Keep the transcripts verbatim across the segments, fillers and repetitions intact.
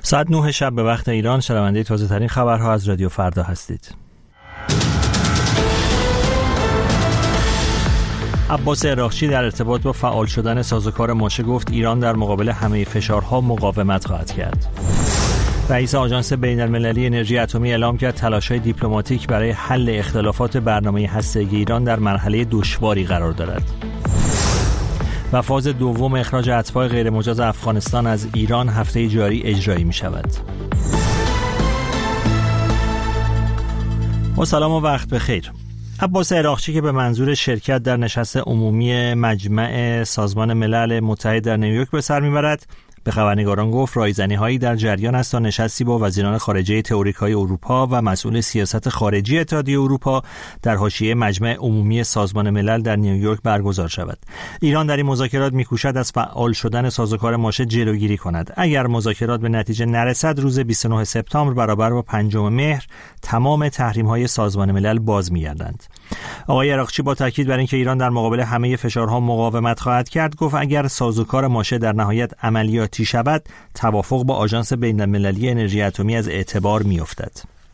ساعت نه شب به وقت ایران شنونده تازه ترین خبرها از رادیو فردا هستید. عباس عراقچی در ارتباط با فعال شدن سازوکار ماشه گفت ایران در مقابل همه فشارها مقاومت خواهد کرد. رئیس آژانس بین‌المللی انرژی اتمی اعلام کرد تلاش‌های دیپلماتیک برای حل اختلافات برنامه هسته‌ای ایران در مرحله دشواری قرار دارد. و فاز دوم اخراج اتباع غیرمجاز افغانستان از ایران هفته جاری اجرایی می شود. با سلام و وقت بخیر. عباس عراقچی که به منظور شرکت در نشست عمومی مجمع سازمان ملل متحد در نیویورک به سر میبرد، به خبرنگاران گفت رایزنی‌هایی در جریان است تا نشستی با وزیران خارجه تئوریکای اروپا و مسئول سیاست خارجی اتحادیه اروپا در حاشیه مجمع عمومی سازمان ملل در نیویورک برگزار شود. ایران در این مذاکرات می‌کوشد از فعال شدن سازوکار ماشه جلوگیری کند. اگر مذاکرات به نتیجه نرسد، روز بیست و نه سپتامبر برابر با پنجم مهر تمام تحریم‌های سازمان ملل باز می‌گردند. آقای عراقچی با تاکید بر اینکه ایران در مقابل همه فشارها مقاومت خواهد کرد، گفت اگر سازوکار ماشه در نهایت عملیاتی شود، توافق با آژانس بین‌المللی انرژی اتمی از اعتبار می‌افتد.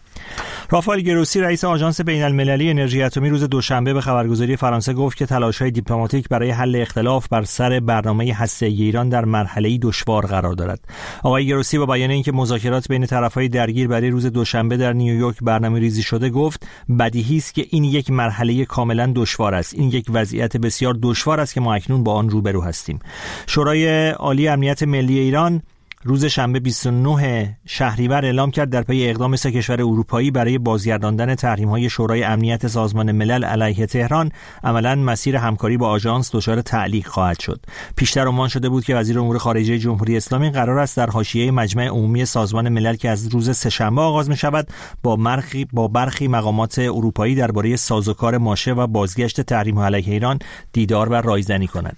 رافائل گروسی رئیس آژانس بین‌المللی انرژی اتمی روز دوشنبه به خبرگزاری فرانسه گفت که تلاش‌های دیپلماتیک برای حل اختلاف بر سر برنامه هسته‌ای ایران در مرحله‌ای دشوار قرار دارد. آقای گروسی با بیان اینکه مذاکرات بین طرف‌های درگیر برای روز دوشنبه در نیویورک برنامه‌ریزی شده گفت بدیهی است که این یک مرحله کاملا دشوار است. این یک وضعیت بسیار دشوار است که ما اکنون با آن روبرو هستیم. شورای عالی امنیت ملی ایران روز شنبه بیست و نه شهریور اعلام کرد در پی اقدام سه کشور اروپایی برای بازگرداندن تحریم‌های شورای امنیت سازمان ملل علیه تهران، عملاً مسیر همکاری با آژانس دچار تعلیق خواهد شد. پیشتر عنوان شده بود که وزیر امور خارجه جمهوری اسلامی قرار است در حاشیه مجمع عمومی سازمان ملل که از روز سه‌شنبه آغاز می‌شود با برخی با برخی مقامات اروپایی درباره سازوکار ماشه و بازگشت تحریم علیه ایران دیدار و رایزنی کند.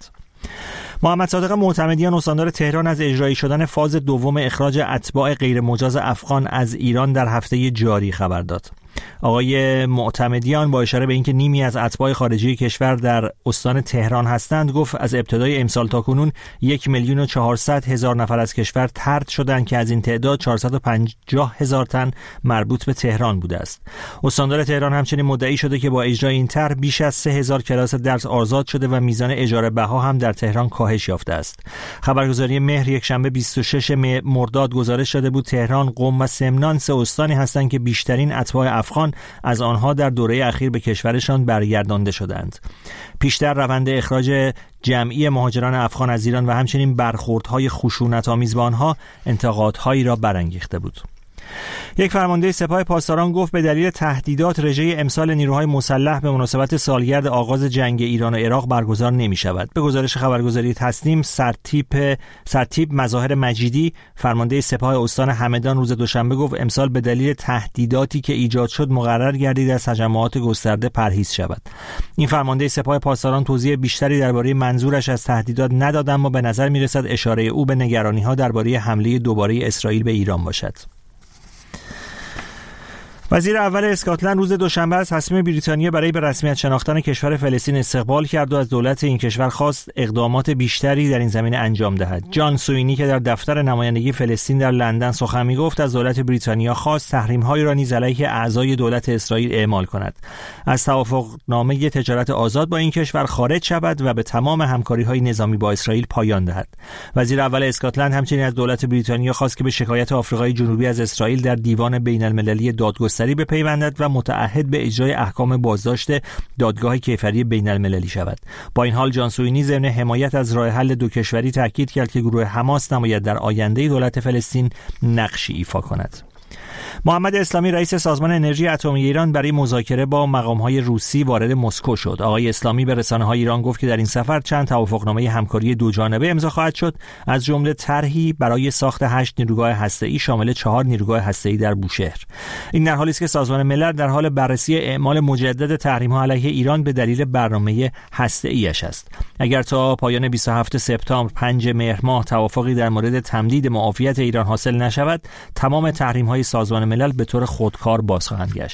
محمد صادق معتمدیان استاندار تهران از اجرایی شدن فاز دوم اخراج اتباع غیرمجاز افغان از ایران در هفته جاری خبر داد. آقای معتمدیان با اشاره به اینکه نیمی از اتباع خارجی کشور در استان تهران هستند گفت از ابتدای امسال تا کنون یک میلیون و چهارصد هزار نفر از کشور طرد شدند که از این تعداد چهارصد و پنجاه هزار تن مربوط به تهران بوده است. استاندار تهران همچنین مدعی شده که با اجرای این طرح بیش از سه هزار کلاس درس آزاد شده و میزان اجاره بها هم در تهران کاهش یافته است. خبرگزاری مهر یک شنبه بیست و شش مرداد گزارش داده بود تهران، قم و سمنان سه استانی هستند که بیشترین اتباع افغان از آنها در دوره اخیر به کشورشان برگردانده شدند. پیشتر روند اخراج جمعی مهاجران افغان از ایران و همچنین برخوردهای خشونت‌آمیز با آنها انتقادهایی را برانگیخته بود. یک فرمانده سپاه پاسداران گفت به دلیل تهدیدات رژه امسال نیروهای مسلح به مناسبت سالگرد آغاز جنگ ایران و عراق برگزار نمی شود. به گزارش خبرگزاری تسنیم، سرتیپ سرتیپ مظاهر مجیدی فرمانده سپاه استان همدان روز دوشنبه گفت امسال به دلیل تهدیداتی که ایجاد شد مقرر گردید از تجمعات گسترده پرهیز شود. این فرمانده سپاه پاسداران توضیح بیشتری درباره منظورش از تهدیدات نداد، اما به نظر می رسد اشاره او به نگرانی‌ها درباره حمله دوباره اسرائیل به ایران باشد. وزیر اول اسکاتلند روز دوشنبه از تصمیم بریتانیا برای به رسمیت شناختن کشور فلسطین استقبال کرد و از دولت این کشور خواست اقدامات بیشتری در این زمینه انجام دهد. جان سوینی که در دفتر نمایندگی فلسطین در لندن سخن می‌گفت از دولت بریتانیا خواست تحریم‌هایی را نیز علیه اعضای دولت اسرائیل اعمال کند، از توافقنامه تجارت آزاد با این کشور خارج شود و به تمام همکاری‌های نظامی با اسرائیل پایان دهد. وزیر اول اسکاتلند همچنین از دولت بریتانیا خواست که به شکایت آفریقای جنوبی از اسرائیل در دیوان بین‌المللی دادگستری سری بپیوندد و متعهد به اجرای احکام بازداشت دادگاه کیفری بین المللی شود. با این حال جان سوینی ضمن حمایت از راه حل دو کشوری تاکید کرد که گروه حماس نباید در آینده دولت فلسطین نقشی ایفا کند. محمد اسلامی رئیس سازمان انرژی اتمی ایران برای مذاکره با مقام‌های روسی وارد مسکو شد. آقای اسلامی به رسانه‌های ایران گفت که در این سفر چند توافقنامه همکاری دو جانبه امضا خواهد شد، از جمله طرحی برای ساخت هشت نیروگاه هسته‌ای شامل چهار نیروگاه هسته‌ای در بوشهر. این در حالی است که سازمان ملل در حال بررسی اعمال مجدد تحریم‌ها علیه ایران به دلیل برنامه هسته‌ایش است. اگر تا پایان بیست و هفتم سپتامبر پنجم مهر ماه توافقی در مورد تمدید معافیت ایران حاصل نشود، تمام تحریم‌های سازمان ملل به طور خودکار باز خواهند گشت.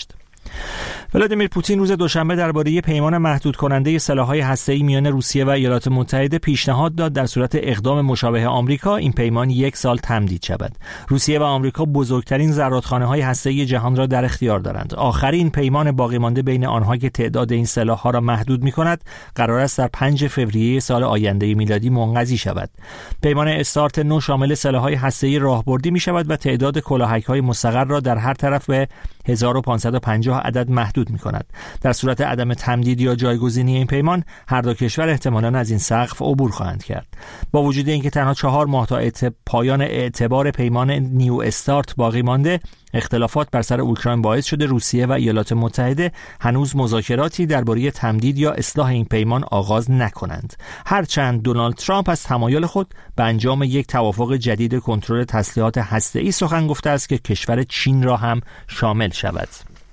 ولادیمیر پوتین روز دوشنبه درباره پیمان محدود کننده سلاح‌های هسته‌ای میان روسیه و ایالات متحده پیشنهاد داد در صورت اقدام مشابه آمریکا این پیمان یک سال تمدید شود. روسیه و آمریکا بزرگترین زرادخانه‌های هسته‌ای جهان را در اختیار دارند. آخرین پیمان باقی مانده بین آنها که تعداد این سلاح‌ها را محدود می‌کند قرار است در پنجم فوریه سال آینده میلادی منقضی شود. پیمان استارت نو شامل سلاح‌های هسته‌ای راهبردی می‌شود و تعداد کلاهک‌های مستقر را در هر طرف به هزار و پانصد و پنجاه عدد محدود می‌کند. در صورت عدم تمدید یا جایگزینی این پیمان هر دو کشور احتمالاً از این سقف عبور خواهند کرد. با وجود اینکه تنها چهار ماه تا پایان اعتبار پیمان نیو استارت باقی مانده، اختلافات بر سر اوکراین باعث شده روسیه و ایالات متحده هنوز مذاکراتی درباره تمدید یا اصلاح این پیمان آغاز نکنند. هرچند دونالد ترامپ از تمایل خود به انجام یک توافق جدید کنترل تسلیحات هسته‌ای سخن گفته است که کشور چین را هم شامل شود.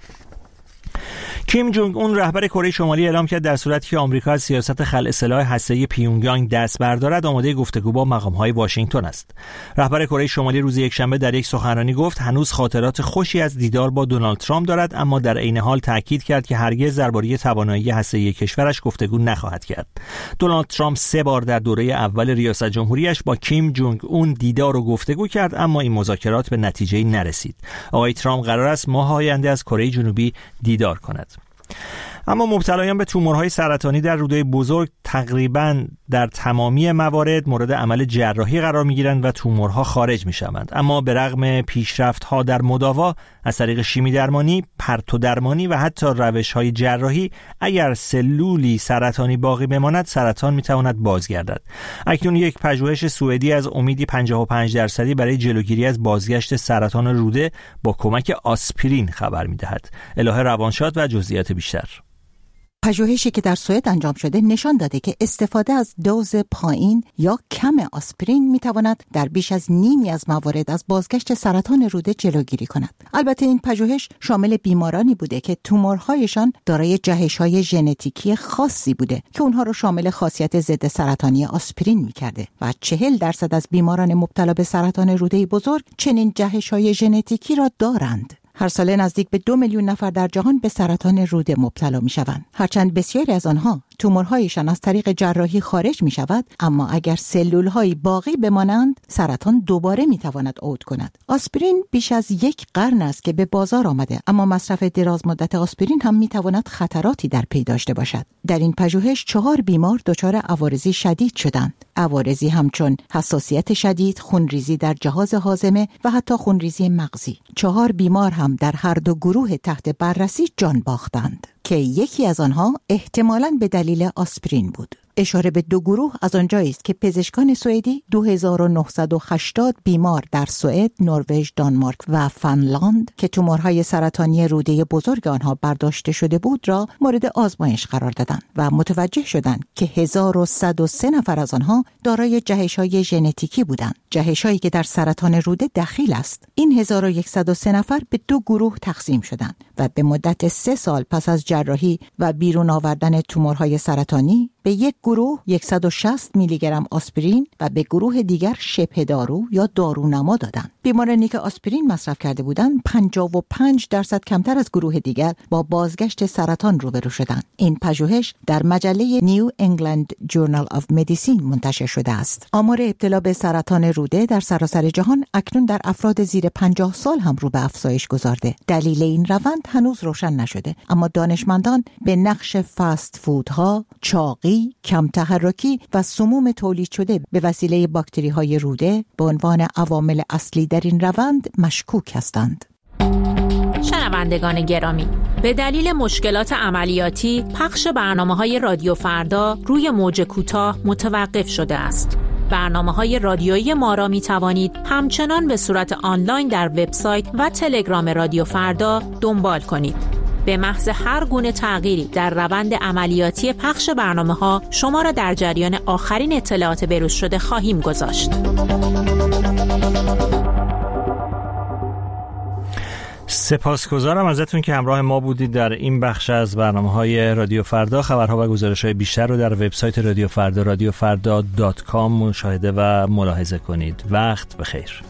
کیم جونگ اون رهبر کره شمالی اعلام کرد در صورتی که آمریکا از سیاست خلع سلاح هسته‌ای پیونگیانگ دست بردارد آماده گفتگو با مقام‌های واشنگتن است. رهبر کره شمالی روز یکشنبه در یک سخنرانی گفت هنوز خاطرات خوشی از دیدار با دونالد ترامپ دارد، اما در عین حال تاکید کرد که هرگز درباره توانایی هسته‌ای کشورش گفتگو نخواهد کرد. دونالد ترامپ سه بار در دوره اول ریاست جمهوریش با کیم جونگ اون دیدار و گفتگو کرد، اما این مذاکرات به نتیجه‌ای نرسید. آقای ترامپ قرار است ماه آینده از کره جنوبی دیدار کند. اما مبتلایان به تومورهای سرطانی در روده بزرگ تقریباً در تمامی موارد مورد عمل جراحی قرار می‌گیرند و تومورها خارج می‌شوند. اما به رغم پیشرفت‌ها در مداوا از طریق شیمی درمانی، پرتو درمانی و حتی روش‌های جراحی، اگر سلولی سرطانی باقی بماند سرطان می‌تواند بازگردد. اکنون یک پژوهش سوئدی از امیدی پنجاه و پنج درصدی برای جلوگیری از بازگشت سرطان روده با کمک آسپرین خبر می‌دهد. الهه روانشاد و جزئیات بیشتر. پژوهشی که در سوئد انجام شده نشان داده که استفاده از دوز پایین یا کم آسپرین میتواند در بیش از نیمی از موارد از بازگشت سرطان روده جلوگیری کند. البته این پژوهش شامل بیمارانی بوده که تومورهایشان دارای جهش‌های ژنتیکی خاصی بوده که اونها رو شامل خاصیت ضد سرطانی آسپرین میکرده و چهل درصد از بیماران مبتلا به سرطان روده بزرگ چنین جهش‌های ژنتیکی را دارند. هر ساله نزدیک به دو میلیون نفر در جهان به سرطان روده مبتلا می شوند. هرچند بسیاری از آنها تومورهایشان از طریق جراحی خارج می شود، اما اگر سلولهای باقی بمانند سرطان دوباره می تواند عود کند. آسپرین بیش از یک قرن است که به بازار آمده، اما مصرف دراز مدت آسپرین هم می تواند خطراتی در پی داشته باشد. در این پژوهش چهار بیمار دچار عوارضی شدید شدند. عوارضی همچون حساسیت شدید، خونریزی در جهاز هاضمه و حتی خونریزی مغزی. چهار بیمار هم در هر دو گروه تحت بررسی جان باختند که یکی از آنها احتمالاً به دلیل آسپرین بود. اشاره به دو گروه از آنجایی است که پزشکان سوئدی دو هزار و نهصد و هشتاد بیمار در سوئد، نروژ، دانمارک و فنلاند که تومورهای سرطانی روده بزرگ آنها برداشته شده بود را مورد آزمایش قرار دادند و متوجه شدند که هزار و صد و سه نفر از آنها دارای جهش‌های ژنتیکی بودند، جهش‌هایی که در سرطان روده دخیل است. این هزار و صد و یک سه نفر به دو گروه تقسیم شدند و به مدت سه سال پس از جراحی و بیرون آوردن تومورهای سرطانی به یک گروه صد و شصت میلی گرم آسپرین و به گروه دیگر شبه دارو یا دارونما دادند. بیمارانی که آسپرین مصرف کرده بودند پنجاه و پنج درصد کمتر از گروه دیگر با بازگشت سرطان روبرو شدند. این پژوهش در مجله نیو انگلند جورنال آف مدیسین منتشر شده است. آمار ابتلا به سرطان روده در سراسر جهان اکنون در افراد زیر پنجاه سال هم رو به افزایش گذارده. دلیل این روند هنوز روشن نشده، اما دانشمندان به نقش فست فودها، چاقی، کم تحرکی و سموم تولید شده به وسیله باکتری های روده به عنوان عوامل اصلی در این روند مشکوک هستند. شنوندگان گرامی، به دلیل مشکلات عملیاتی پخش برنامه‌های رادیو فردا روی موج کوتاه متوقف شده است. برنامه‌های رادیویی ما را می‌توانید همچنان به صورت آنلاین در وبسایت و تلگرام رادیو فردا دنبال کنید. به محض هر گونه تغییری در روند عملیاتی پخش برنامه‌ها شما را در جریان آخرین اطلاعات بروز شده خواهیم گذاشت. سپاسگزارم ازتون که همراه ما بودید در این بخش از برنامه‌های رادیو فردا. خبرها و گزارش‌های بیشتر رو در وبسایت رادیو فردا رادیو فردا دات کام مشاهده و ملاحظه کنید. وقت بخیر.